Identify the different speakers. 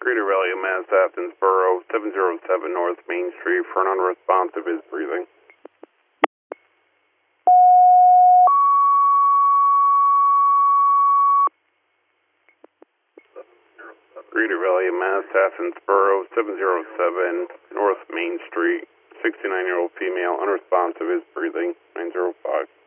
Speaker 1: Greater Valley of Mass, Athens Borough, 707 North Main Street for an unresponsive is breathing. Greater Valley of Mass, Athens Borough, 707 North Main Street, 69-year-old female, unresponsive is breathing, 905.